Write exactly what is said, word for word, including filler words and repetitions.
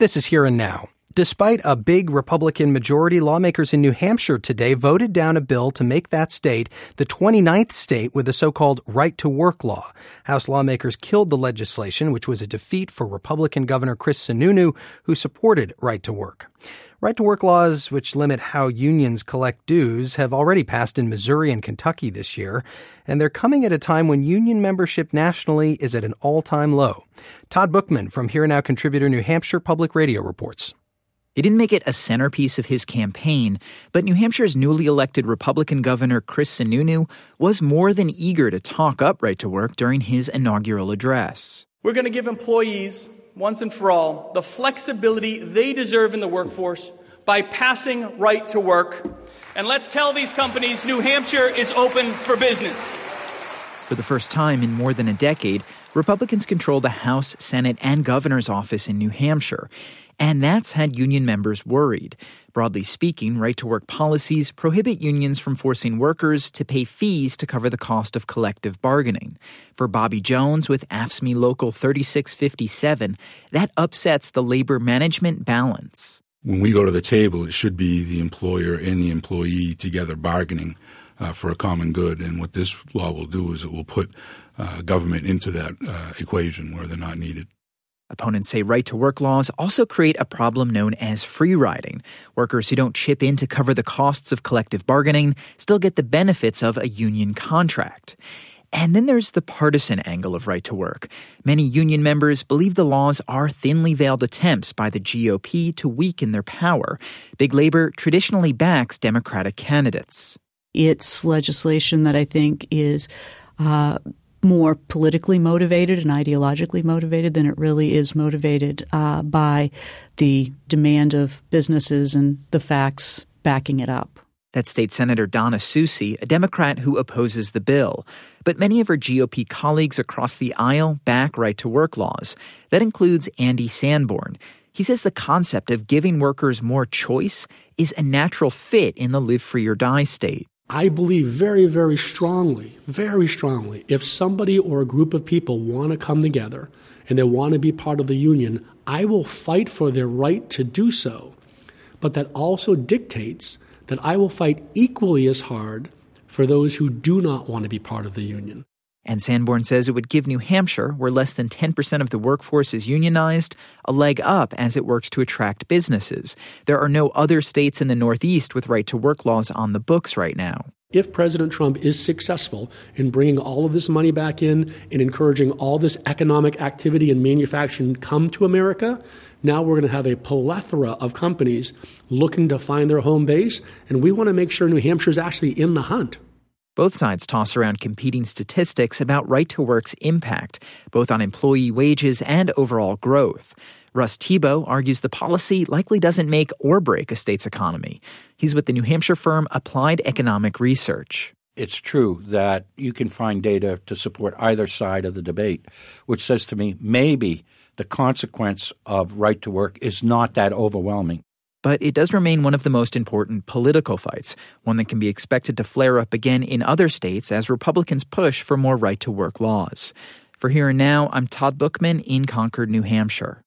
This is Here and Now. Despite a big Republican majority, lawmakers in New Hampshire today voted down a bill to make that state the twenty-ninth state with a so-called right-to-work law. House lawmakers killed the legislation, which was a defeat for Republican Governor Chris Sununu, who supported right-to-work. Right-to-work laws, which limit how unions collect dues, have already passed in Missouri and Kentucky this year, and they're coming at a time when union membership nationally is at an all-time low. Todd Bookman from Here and Now contributor, New Hampshire Public Radio reports. He didn't make it a centerpiece of his campaign, but New Hampshire's newly elected Republican Governor Chris Sununu was more than eager to talk up right to work during his inaugural address. We're going to give employees, once and for all, the flexibility they deserve in the workforce by passing right to work. And let's tell these companies New Hampshire is open for business. For the first time in more than a decade, Republicans control the House, Senate, and governor's office in New Hampshire. And that's had union members worried. Broadly speaking, right-to-work policies prohibit unions from forcing workers to pay fees to cover the cost of collective bargaining. For Bobby Jones with A F S C M E Local thirty-six fifty-seven, that upsets the labor management balance. When we go to the table, it should be the employer and the employee together bargaining uh, for a common good. And what this law will do is it will put uh, government into that uh, equation where they're not needed. Opponents say right-to-work laws also create a problem known as free riding. Workers who don't chip in to cover the costs of collective bargaining still get the benefits of a union contract. And then there's the partisan angle of right-to-work. Many union members believe the laws are thinly veiled attempts by the G O P to weaken their power. Big Labor traditionally backs Democratic candidates. It's legislation that I think is uh, more politically motivated and ideologically motivated than it really is motivated uh, by the demand of businesses and the facts backing it up. That's State Senator Donna Soucy, a Democrat who opposes the bill. But many of her G O P colleagues across the aisle back right-to-work laws. That includes Andy Sanborn. He says the concept of giving workers more choice is a natural fit in the live free or die state. I believe very, very strongly, very strongly, if somebody or a group of people want to come together and they want to be part of the union, I will fight for their right to do so. But that also dictates that I will fight equally as hard for those who do not want to be part of the union. And Sanborn says it would give New Hampshire, where less than ten percent of the workforce is unionized, a leg up as it works to attract businesses. There are no other states in the Northeast with right-to-work laws on the books right now. If President Trump is successful in bringing all of this money back in and encouraging all this economic activity and manufacturing come to America, now we're going to have a plethora of companies looking to find their home base, and we want to make sure New Hampshire is actually in the hunt. Both sides toss around competing statistics about right-to-work's impact, both on employee wages and overall growth. Russ Thibault argues the policy likely doesn't make or break a state's economy. He's with the New Hampshire firm Applied Economic Research. It's true that you can find data to support either side of the debate, which says to me maybe the consequence of right to work is not that overwhelming. But it does remain one of the most important political fights, one that can be expected to flare up again in other states as Republicans push for more right-to-work laws. For Here and Now, I'm Todd Bookman in Concord, New Hampshire.